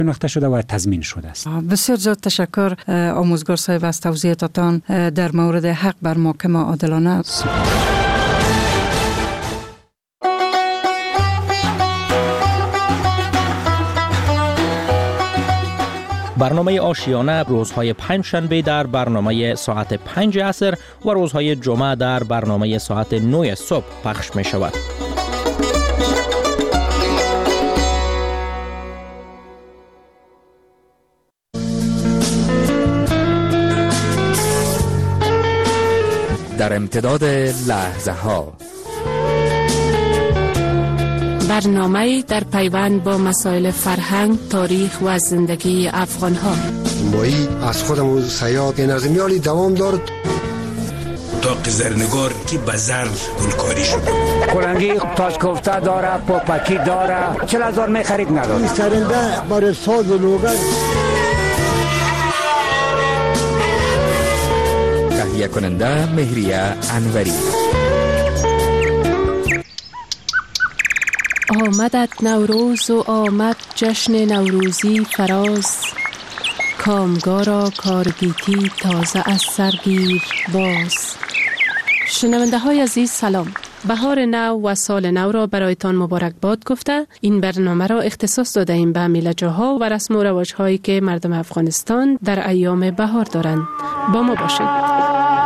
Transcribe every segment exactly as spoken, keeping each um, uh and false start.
شناخته شده و تضمین شده است. بسیار زیاد تشکر آموزگار صاحب از توضیحاتتان در مورد حق بر محاکمه عادلانه. برنامه آشیانه روزهای پنج شنبه در برنامه ساعت پنج عصر و روزهای جمعه در برنامه ساعت نه صبح پخش می شود. در امتداد لحظه ها برنامه در پیوند با مسائل فرهنگ، تاریخ و زندگی افغان ها. مایی از خودمون سیاد نظمیالی دوام دارد تا قزرنگار که بزر گلکاری شده. کلنگی تاج کوفته داره، پاپکی داره، چل هزار می خرید نداره. این سرنده برای ساز و لوگر. تهیه کننده مهریه انوری. آمدت نوروز و آمد جشن نوروزی فراز، کامگارا کارگیتی تازه از سرگیر باز. شنونده های عزیز سلام. بهار نو و سال نو را برایتان مبارک باد گفته این برنامه را اختصاص داده ایم به میله‌جوها و رسم و رواج هایی که مردم افغانستان در ایام بهار دارند. با ما باشید.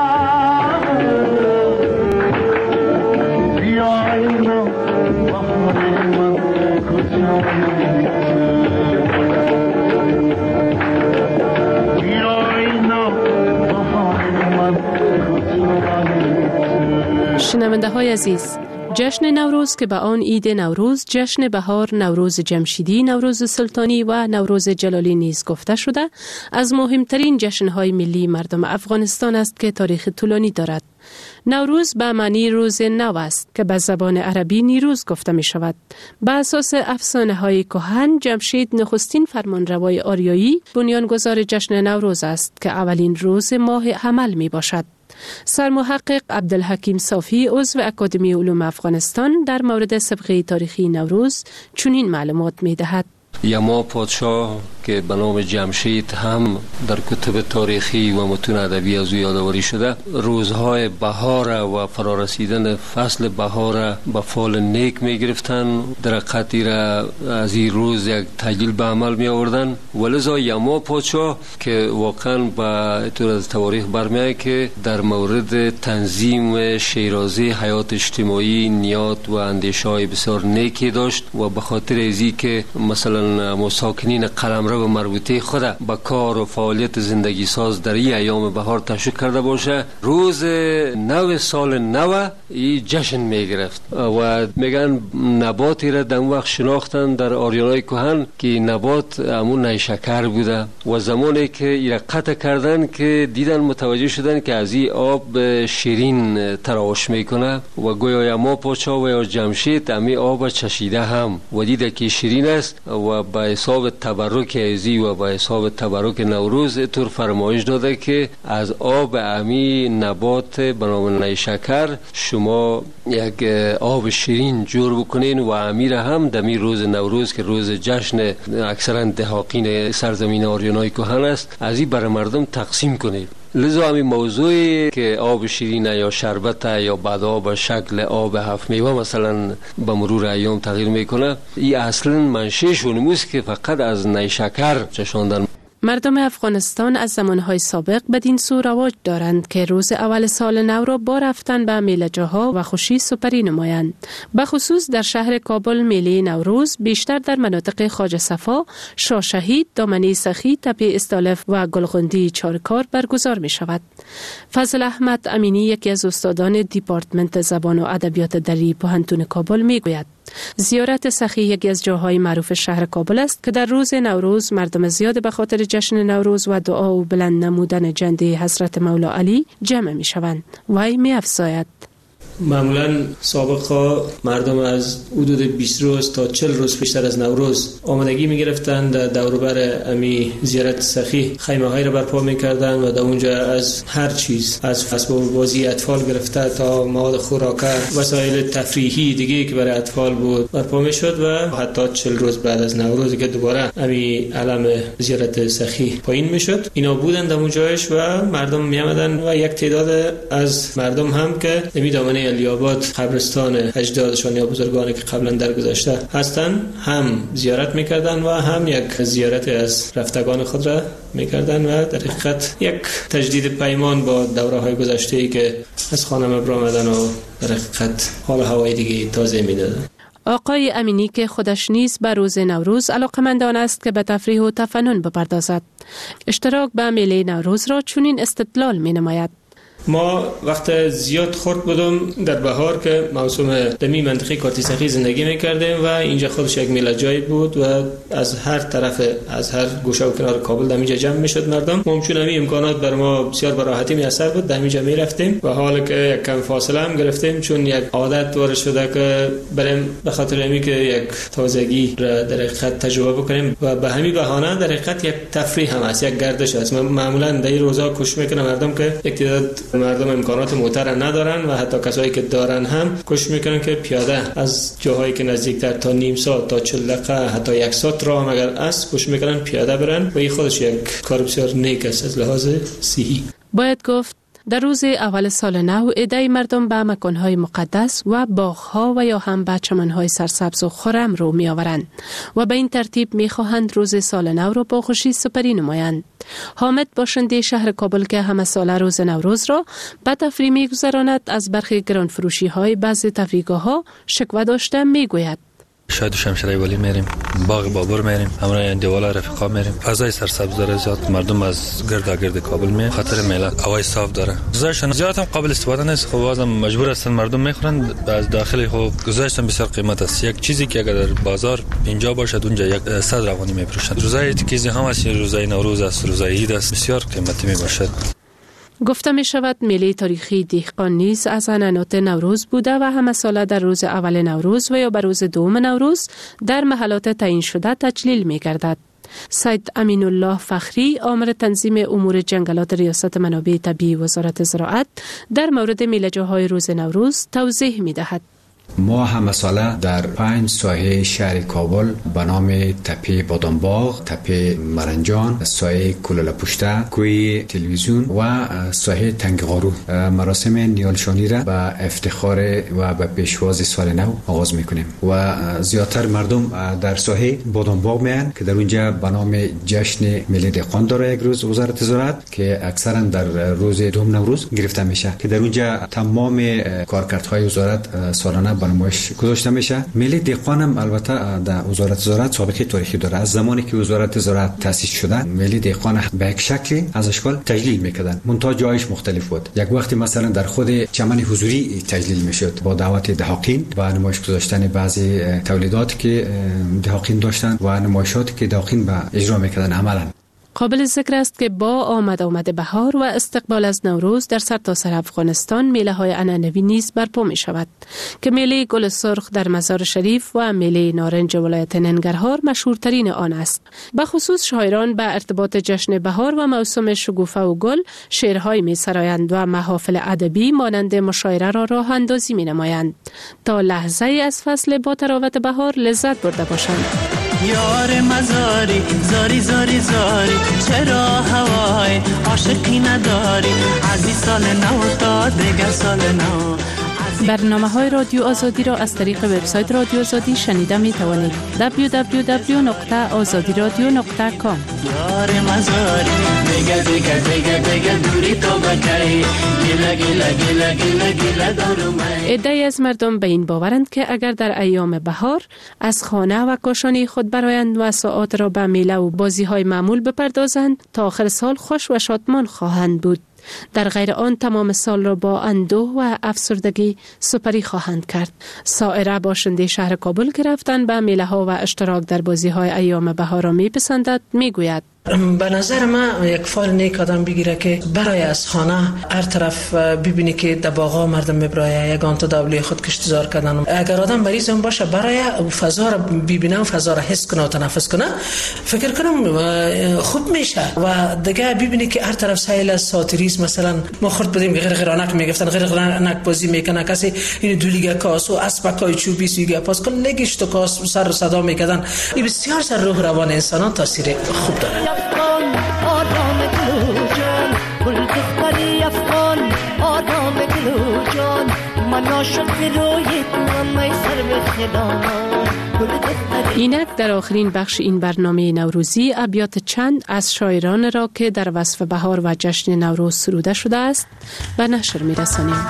شنونده های عزیز، جشن نوروز که به آن عید نوروز، جشن بهار، نوروز جمشیدی، نوروز سلطانی و نوروز جلالی نیز گفته شده، از مهمترین جشن‌های ملی مردم افغانستان است که تاریخ طولانی دارد. نوروز به معنی روز نو است که به زبان عربی نیروز گفته می شود. به اساس افسانه های کهن، جمشید نخستین فرمانروای آریایی بنیانگذار جشن نوروز است که اولین روز ماه حمل می باشد. سرمحقق عبدالحکیم صافی عضو اکادمی علوم افغانستان در مورد سابقه تاریخی نوروز چنین معلومات می دهد. یما پادشاه که به نام جمشید هم در کتب تاریخی و متون ادبی از او یادآوری شده، روزهای بهار و فرارسیدن فصل بهار به فال نیک می گرفتن، در قطعی را از این روز یک تجلیل به عمل می آوردن. ولذا یما پادشاه که واقعا به طور از تواریخ برمی‌آید که در مورد تنظیم شیرازه حیات اجتماعی نیات و اندیشه‌های بسیار نیکی داشت و به خاطر ازی که مثلا مساکنین قلمرو و مربوطه خود به کار و فعالیت زندگی ساز در این ایام بهار تشویق کرده باشه، روز نو سال نو این جشن می گرفت و میگن نباتی را در وقت شناختن در آریانای کهن که نبات همون نیشکر بوده و زمانی که این قطع کردن که دیدن متوجه شدن که از این آب شیرین تراوش میکنه و گویا یما پادشاه و یا جمشید امی آب چشیده هم و دیده که شیرین است و به حساب تبرک ازی و به حساب تبرک نوروز طور فرمایش داده که از آب امی نبات به نام نیشکر شما یک آب شیرین جور بکنین و امیر هم دمی روز نوروز که روز جشن اکثرا دهاقین سرزمین آریانای کهن است از این بر مردم تقسیم کنید. لذا همین موضوعی که آب شیرین یا شربت یا بعدا به شکل آب هفت میوه مثلا به مرور ایام تغییر میکنه، این اصلا منشأش اونموست که فقط از نیشکر چشاندن. مردم افغانستان از زمانهای سابق بدین سو رواج دارند که روز اول سال نو را با رفتن به میله‌جوها و خوشی سپری نمایند. به خصوص در شهر کابل میله نوروز بیشتر در مناطق خواجه صفا، شاه شهید، دامنه سخی، تپه استالف و گلغندی چارکار برگزار می شود. فضل احمد امینی یکی از استادان دیپارتمنت زبان و ادبیات دری پوهنتون کابل می گوید زیارت سخی یکی از جاهای معروف شهر کابل است که در روز نوروز مردم زیاد به خاطر جشن نوروز و دعا و بلند نمودن جنده حضرت مولا علی جمع می شوند. وی می افزاید: معمولا سابقا مردم از حدود بیست روز تا چهل روز پیشتر از نوروز آمادگی می‌گرفتند، در دور و بر امی زیارت سخی خیمه‌های را برپا می‌کردند و در اونجا از هر چیز، از اسباب بازی اطفال گرفته تا مواد خوراکه، وسایل تفریحی دیگه که برای اطفال بود برپا می‌شد و حتی چهل روز بعد از نوروز که دوباره امی علم زیارت سخی پایین می‌شد، اینا بودند در اونجاش و مردم می‌آمدند و یک تعداد از مردم هم که امی دامنه علی‌آباد قبرستان اجدادشان یا بزرگانی که قبلا درگذشته هستند هم زیارت می‌کردند و هم یک زیارت از رفتگان خود را می‌کردند و در حقیقت یک تجدید پیمان با دوره‌های گذشته‌ای که از خانه مبر آمدن و در حقیقت حال هوای دیگه تازه می‌دادند. آقای امینی که خودش نیز به روز نوروز علاقمندان است که به تفریح و تفنن بپردازد، اشتراک به میله نوروز را چنین استدلال می‌نماید: ما وقت زیاد خورد بودم در بهار که موسم دمی منطقه کارتیسخی زندگی میکردیم و اینجا خودش یک میله جای بود و از هر طرف، از هر گوشه و کنار کابل در اینجا جمع میشد مردم. ممکن امی امکانات بر ما بسیار براحتی میسر بود، در اینجا میرفتیم و حالا که یک کم فاصله هم گرفتیم چون یک عادت وارد شده که بریم به خاطر امی که یک تازگی را در حقیقت تجربه بکنیم و به همین بهانه در حقیقت یک تفریح هم است، یک گردش است. معمولا در این روزا کوشش میکنه مردم که یک تعداد مردم امکانات موتر ندارن و حتی کسایی که دارن هم کوشش میکنن که پیاده از جاهایی که نزدیکتر تا نیم ساعت تا چهل دقیقه حتی یک ساعت راه اگر است کوشش میکنن پیاده برن و این خودش یک کار بسیار نیک است از لحاظ صحی. باید گفت در روز اول سال نو عده‌ای مردم به مکان‌های مقدس و باغ‌ها و یا هم به چمن‌های سرسبز و خرم رو می‌آورند و به این ترتیب می‌خواهند روز سال نو را با خوشی سپری نمایند. حامد باشنده شهر کابل که همه ساله روز نوروز را به تفریح می‌گذراند از برخی گرانفروشی‌های بعضی تفریحگاه‌ها شکوه داشته می‌گوید: شاید شمشیره ولی میریم، باغ بابور میریم، همراه اندیوالا رفیقا میریم. فضای سرسبز داره، زیاد مردم از گرد گرد کابل میان، خاطر میله هوای صاف داره. گزارششون زیاد هم قابل استفاده نیست، خب بازم مجبور هستن مردم میخورن از داخل. خب گزارششون بسیار قیمت است. یک چیزی که اگر در بازار اینجا باشد اونجا یک صد روانی میفروشن. روزای تیکیزی هم است، روزای نوروز است، روزای عید است، بسیار قیمتی میباشد. گفته می شود میله تاریخی دهقان نیز از عنعنات نوروز بوده و همه ساله در روز اول نوروز و یا بر روز دوم نوروز در محلات تعیین شده تجلیل می گردد. سید امین الله فخری، آمر تنظیم امور جنگلات ریاست منابع طبیعی وزارت زراعت، در مورد میله‌جوهای روز نوروز توضیح می دهد. ما همه ساله در پنج ساحه شهر کابل به نام تپه بادامباغ، تپه مرنجان، ساحه کلال پشته، کوی تلویزیون و ساحه تنگ قارو مراسم نیالشانی را به افتخار و به پیشواز سال نو آغاز میکنیم و زیادتر مردم در ساحه بادامباغ میان که در اونجا به نام جشن ملی دهقان داره یک روز وزارت زراعت که اکثرا در روز دوم نوروز گرفته میشه که در اونجا تمام کارکردهای وزارت سالانه برنامه‌اش گذاشته میشه. ملی دهقان هم البته در وزارت زراعت سابقه تاریخی داره. از زمانی که وزارت زراعت تأسیس شده ملی دهقان به یک شکل از اشکال تجلیل میکردن، منتها جایش مختلف بود. یک وقتی مثلا در خود چمن حضوری تجلیل میشد با دعوت دهقان و نمایش گذاشتن بعضی تولیدات که دهقان داشتن و نمایشاتی که دهقان به اجرا میکردن عملا. قابل ذکر است که با آمد آمد بهار و استقبال از نوروز در سرتاسر افغانستان میله های عنعنوی نیز برپا می شود که میله گل سرخ در مزار شریف و میله نارنج ولایت ننگرهار مشهورترین آن است. به خصوص شاعران به ارتباط جشن بهار و موسم شکوفه و گل شعرهای می سرایند و محافل ادبی مانند مشاعره را راه اندازی می نمایند تا لحظه ای از فصل با تراوت بهار لذت برده باشند. یار مزاری زاری زاری زاری چرا هوای عاشقی نداری عزیز سال نو تا دیگر سال نو. برنامه های رادیو آزادی را از طریق وبسایت رادیو آزادی شنیده می توانید. دبلیو دبلیو دبلیو نقطه آزادی رادیو نقطه کام. یار مزاری دیگه دیگه دیگه دیگه دوری تو بکی گیله گیله گیله گیله گیله دارو می. عده‌ای از مردم به این باورند که اگر در ایام بهار از خانه و کاشانه خود برآیند و ساعات را به میله و بازی های معمول بپردازند تا آخر سال خوش و شادمان خواهند بود. در غیر آن تمام سال را با اندوه و افسردگی سپری خواهند کرد. سائره باشنده شهر کابل که رفتن به میله ها و اشتراک در بازی های ایام بهار را می پسندد می گوید: به نظر من یک فال نیک آدم بگیره که برای از خانه هر طرف ببینی که در باغا مردم میبرایه یک آنتا دابلی خود کشتزار کردن. اگر آدم مریض هم باشه برای فضا را ببینه و فضا را حس کنه و تنفس کنه فکر کنم خوب میشه. و دیگه ببینی که هر طرف سیل از ساتریز مثلا ما خورد بدیم غیر غیرانک میگفتن غیر غیرانک بازی میکنه کسی این دولیگه کاس و اسبکای چوبی سویگه پاس کن نگیش تو کاس سر صدا میکردن. این بسیار سر روح روان انسانان تاثیر خوب داره. آدم گلوجان گل دختری افغان آدم گلوجان من عاشق روی تو می سر بخدامان. اینک در آخرین بخش این برنامه نوروزی ابیات چند از شاعران را که در وصف بهار و جشن نوروز سروده شده است به نشر می‌رسانیم.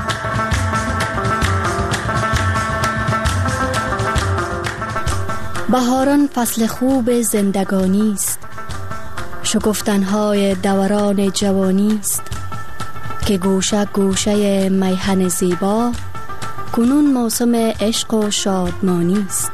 بهاران فصل خوب زندگانی است، شکفتن‌های دوران جوانی است که گوشه گوشه میهن زیبا کنون موسم عشق و شادمانی است.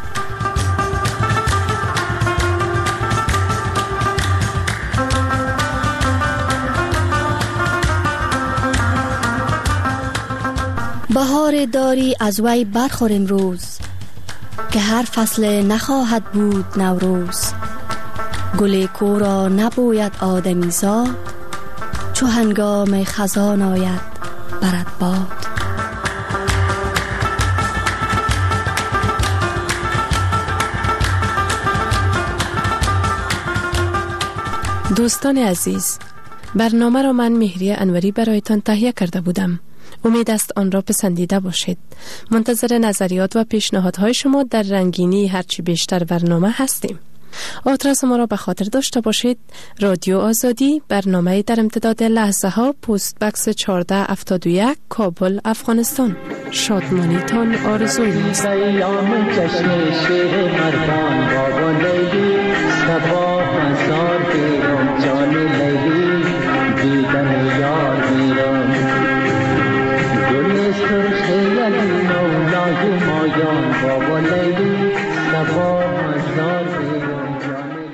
بهار داری از وی برخور امروز که هر فصل نخواهد بود نوروز. گل کو را نبوید آدمی زاد چو هنگام خزان آید برد باد. دوستان عزیز، برنامه را من مهریه انوری برایتان تهیه کرده بودم. امید است آن را پسندیده باشید. منتظر نظریات و پیشنهادهای شما در رنگینی هرچی بیشتر برنامه هستیم. آدرس ما را به خاطر داشته باشید: رادیو آزادی، برنامه در امتداد لحظه ها، پست بکس چهارده هفتاد و یک، کابل، افغانستان. شادمانی تان آرزوی است.